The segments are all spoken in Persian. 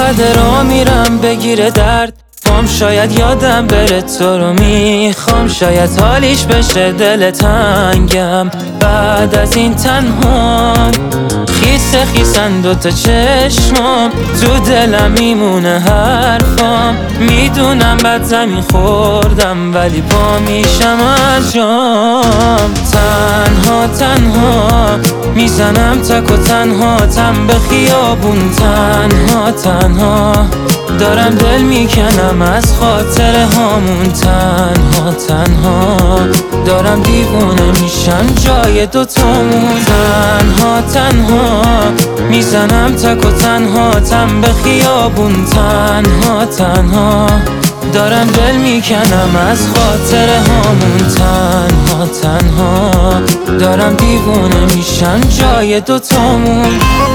بعد را میرم بگیره درد پام، شاید یادم بره تو رو میخوام، شاید حالیش بشه دل تنگم. بعد از این تنها خیسه خیسن دوتا چشمام، تو دلم میمونه حرفام. میدونم بد زمین خوردم ولی پا میشم از جام. تنها تنها میزنم تک و تنها تم به خیابون، تنها تنها دارم دل میکنم از خاطر هامون، تنها تنها دارم دیوونه میشم جای دوتامون. تنها تنها میزنم تک و تنها تم به خیابون، تنها تنها دارم دل میکنم از خاطر هامون، تنها تنها دارم دیوونه میشم جای دوتامون.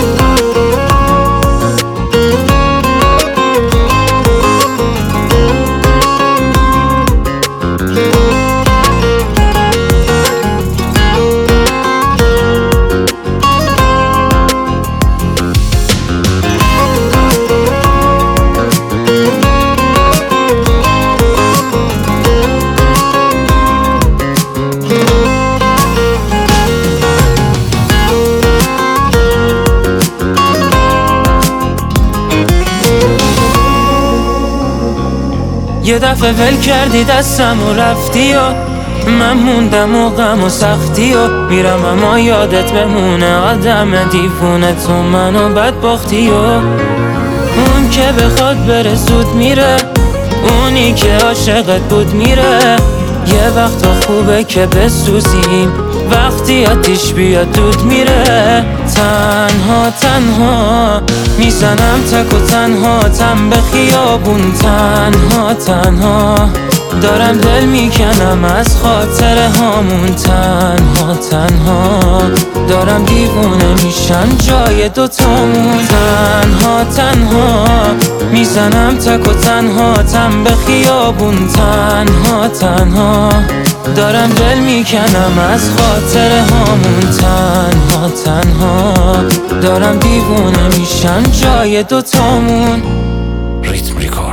یه دفعه ول کردی دستم و رفتی و من موندم و غم و سختی و میرم اما یادت بمونه آدم دیوونه تو منو بدبختی و اون که بخواد بره زود میره، اونی که عاشقت بود میره. یه وقتا خوبه که بسوزیم وقتی آتیش بیاد دود میره. تنها تنها میزنم تک و تنها تم به خیابون، تنها تنها دارم دل میکنم از خاطر هامون، تنها تنها دارم دیوونه میشم جای دوتامون. تنها تنها میزنم تک و تنها تم به خیابون، تنها تنها دارم دل میکنم از خاطر هامون، تنها تنها دارم دیوونه میشم جای دوتامون. ریتم ریکارد.